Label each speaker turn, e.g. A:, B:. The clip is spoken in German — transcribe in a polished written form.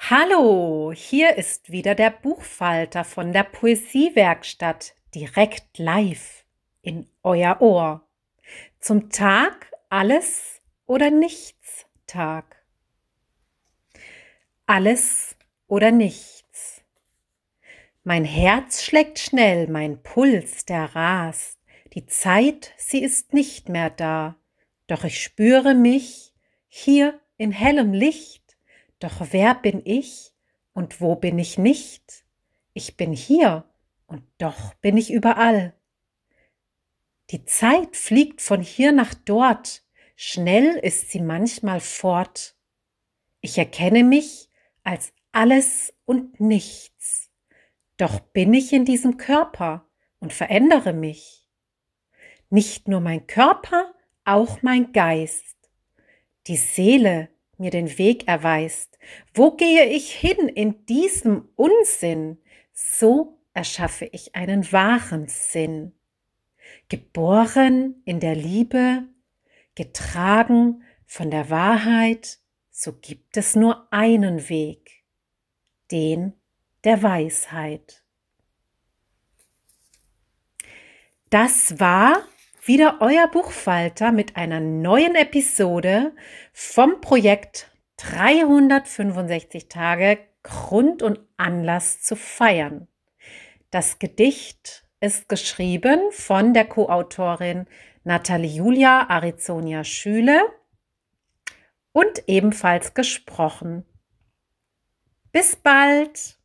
A: Hallo, hier ist wieder der Buchfalter von der Poesiewerkstatt, direkt live in euer Ohr. Zum Tag alles oder nichts Tag. Alles oder nichts. Mein Herz schlägt schnell, mein Puls, der rast. Die Zeit, sie ist nicht mehr da. Doch ich spüre mich hier in hellem Licht. Doch wer bin ich und wo bin ich nicht? Ich bin hier und doch bin ich überall. Die Zeit fliegt von hier nach dort. Schnell ist sie manchmal fort. Ich erkenne mich als alles und nichts. Doch bin ich in diesem Körper und verändere mich. Nicht nur mein Körper, auch mein Geist. Die Seele mir den Weg erweist. Wo gehe ich hin in diesem Unsinn? So erschaffe ich einen wahren Sinn. Geboren in der Liebe, getragen von der Wahrheit, so gibt es nur einen Weg, den der Weisheit. Das war wieder euer Buchfalter mit einer neuen Episode vom Projekt 365 Tage Grund und Anlass zu feiern. Das Gedicht ist geschrieben von der Co-Autorin Nathalie Julia Arizonia Schüle und ebenfalls gesprochen. Bis bald!